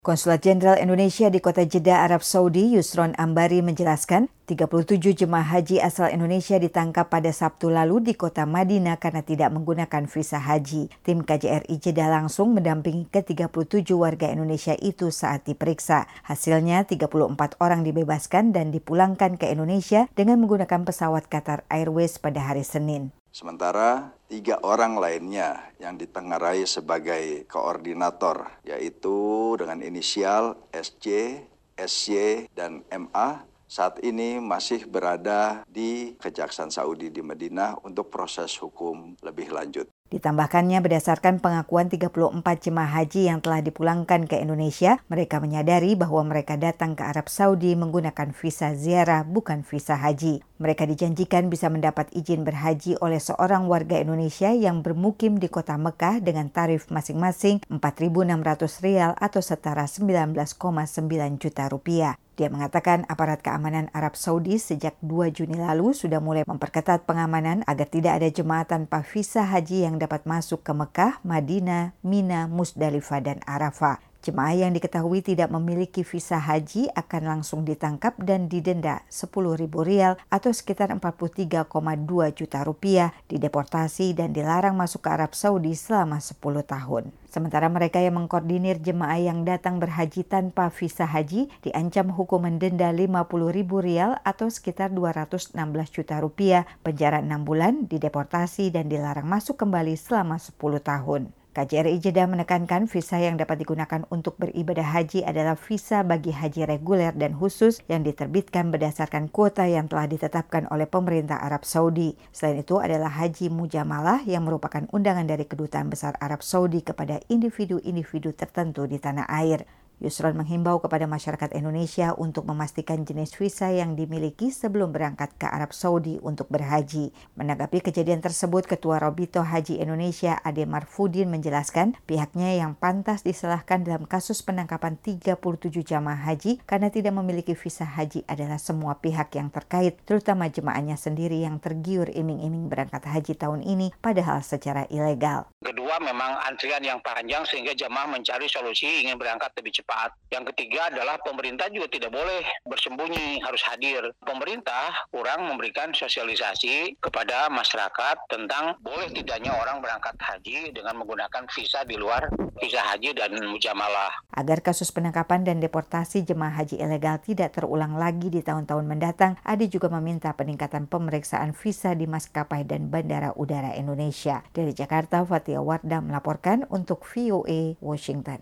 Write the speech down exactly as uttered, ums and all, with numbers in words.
Konsulat Jenderal Indonesia di Kota Jeddah, Arab Saudi, Yusron Ambari menjelaskan, tiga puluh tujuh jemaah haji asal Indonesia ditangkap pada Sabtu lalu di Kota Madinah karena tidak menggunakan visa haji. Tim K J R I Jeddah langsung mendampingi ke tiga puluh tujuh warga Indonesia itu saat diperiksa. Hasilnya, tiga puluh empat orang dibebaskan dan dipulangkan ke Indonesia dengan menggunakan pesawat Qatar Airways pada hari Senin. Sementara tiga orang lainnya yang ditengarai sebagai koordinator, yaitu dengan inisial S J, S Y, dan M A, saat ini masih berada di Kejaksaan Saudi di Madinah untuk proses hukum lebih lanjut. Ditambahkannya, berdasarkan pengakuan tiga puluh empat jemaah haji yang telah dipulangkan ke Indonesia, mereka menyadari bahwa mereka datang ke Arab Saudi menggunakan visa ziarah, bukan visa haji. Mereka dijanjikan bisa mendapat izin berhaji oleh seorang warga Indonesia yang bermukim di kota Mekah dengan tarif masing-masing empat ribu enam ratus rial atau setara sembilan belas koma sembilan juta rupiah. Dia mengatakan aparat keamanan Arab Saudi sejak dua Juni lalu sudah mulai memperketat pengamanan agar tidak ada jemaah tanpa visa haji yang dapat masuk ke Mekah, Madinah, Mina, Musdalifah, dan Arafah. Jemaah yang diketahui tidak memiliki visa haji akan langsung ditangkap dan didenda sepuluh ribu rial atau sekitar empat puluh tiga koma dua juta rupiah, dideportasi dan dilarang masuk ke Arab Saudi selama sepuluh tahun. Sementara mereka yang mengkoordinir jemaah yang datang berhaji tanpa visa haji diancam hukuman denda lima puluh ribu rial atau sekitar dua ratus enam belas juta rupiah, penjara enam bulan, dideportasi dan dilarang masuk kembali selama sepuluh tahun. K J R I Jeddah menekankan visa yang dapat digunakan untuk beribadah haji adalah visa bagi haji reguler dan khusus yang diterbitkan berdasarkan kuota yang telah ditetapkan oleh pemerintah Arab Saudi. Selain itu adalah haji mujamalah yang merupakan undangan dari Kedutaan Besar Arab Saudi kepada individu-individu tertentu di tanah air. Yusron menghimbau kepada masyarakat Indonesia untuk memastikan jenis visa yang dimiliki sebelum berangkat ke Arab Saudi untuk berhaji. Menanggapi kejadian tersebut, Ketua Robito Haji Indonesia Ade Marfudin menjelaskan pihaknya yang pantas disalahkan dalam kasus penangkapan tiga puluh tujuh jamaah haji karena tidak memiliki visa haji adalah semua pihak yang terkait, terutama jemaahnya sendiri yang tergiur iming-iming berangkat haji tahun ini padahal secara ilegal. Kedua, memang antrian yang panjang sehingga jemaah mencari solusi ingin berangkat lebih cepat. Yang ketiga adalah pemerintah juga tidak boleh bersembunyi, harus hadir. Pemerintah kurang memberikan sosialisasi kepada masyarakat tentang boleh tidaknya orang berangkat haji dengan menggunakan visa di luar visa haji dan mujamalah. Agar kasus penangkapan dan deportasi jemaah haji ilegal tidak terulang lagi di tahun-tahun mendatang, Ade juga meminta peningkatan pemeriksaan visa di maskapai dan bandara udara Indonesia. Dari Jakarta, Fatia Wardah melaporkan untuk V O A Washington.